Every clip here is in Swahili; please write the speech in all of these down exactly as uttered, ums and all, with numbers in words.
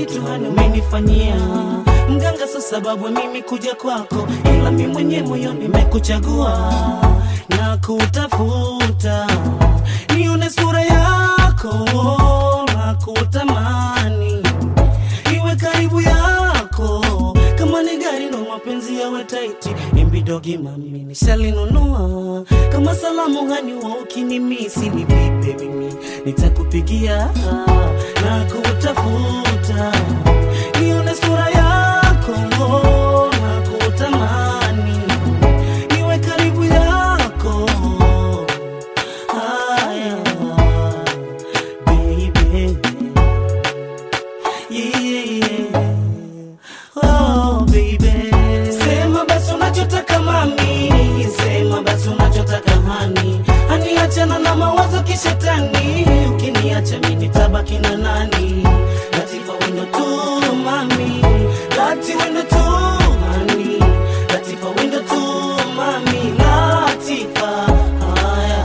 kitu hani umenifanyia. Mganga so sababu mimi kuja kwako, ila mimi mwenye moyo nimekuchagua na kutafuta nione sura yako na kutamani iwe karibu yako. Kama ni gari no mapenzi yawe tight, imbidogi mami nishalinunua. Kama salamu hani wa ukinimisi ni vipi mimi nitakupigia na kutafuta nione sura yako na kutamani iwe karibu yako. Haya baby, yeah, oh baby. Sema basi unachotaka mami, sema basi unachotaka hani. Hani achana na mawazo kishetani, ukiniacha mimi nitabaki na nani? Latifa wendo tu mami, Lati wendo tu hani, Latifa wendo tu mami, Latifa. Haya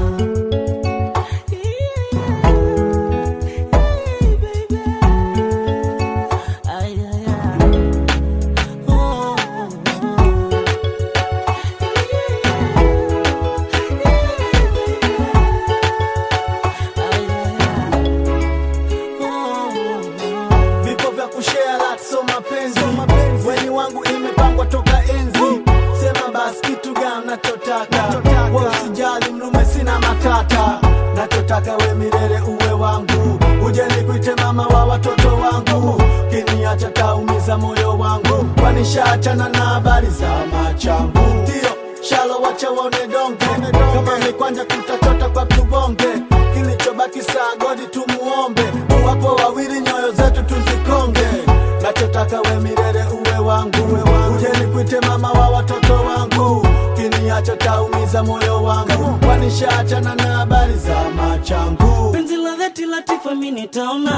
weni wangu imepangwa toka enzi. Sema basi kitu gani nachotaka, wewe usijali mlume sina matata. Nachotaka we milele uwe wangu, uje nikuite mama wa watoto wangu. Kiniacha taumiza moyo wangu, kwani shaachana na habari za machangu. Ndio shalo wacha waone donge, kama mikwanja kutachota kwa tubonge. Kilichobaki saa godi tumuombe, wapo wawili nyoyo zetu tuzikonge. Nachotaka we milele uwe wangu, uje nikuite mama wa watoto wangu. Kiniacha taumiza moyo wangu, kwani shaachana na habari za machangu. Penzi la dhati Latifa mimi nitaona.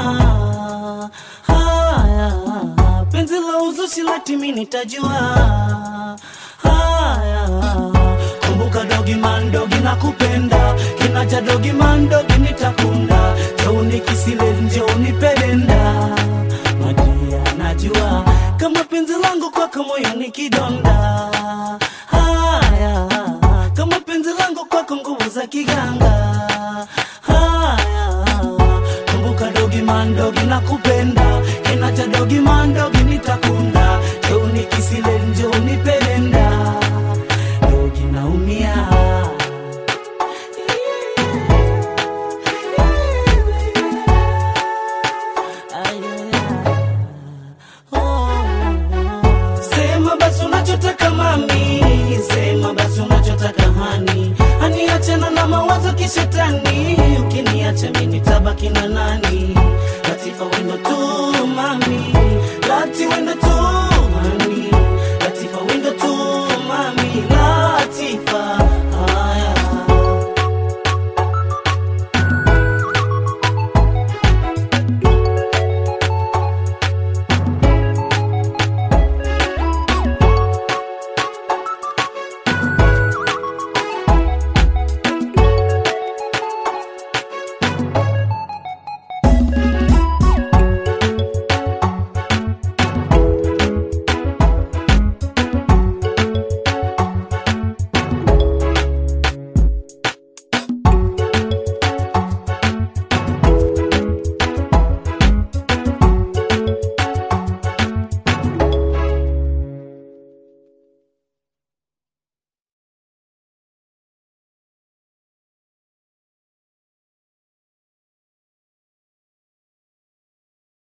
Haya penzi la uzushi Lati mimi nitajua. Haya kumbuka dogi man dogi nakupenda, kinaja dogi man dogi nitakunda. Joni kisile njoo nipenda, Madia najua kama penzi langu kwako moyo ni kidonda. Haya kama penzi langu kwako nguvu za kiganga. Haya kumbuka dogi man dogi nakupenda, kinaja dogi man dogi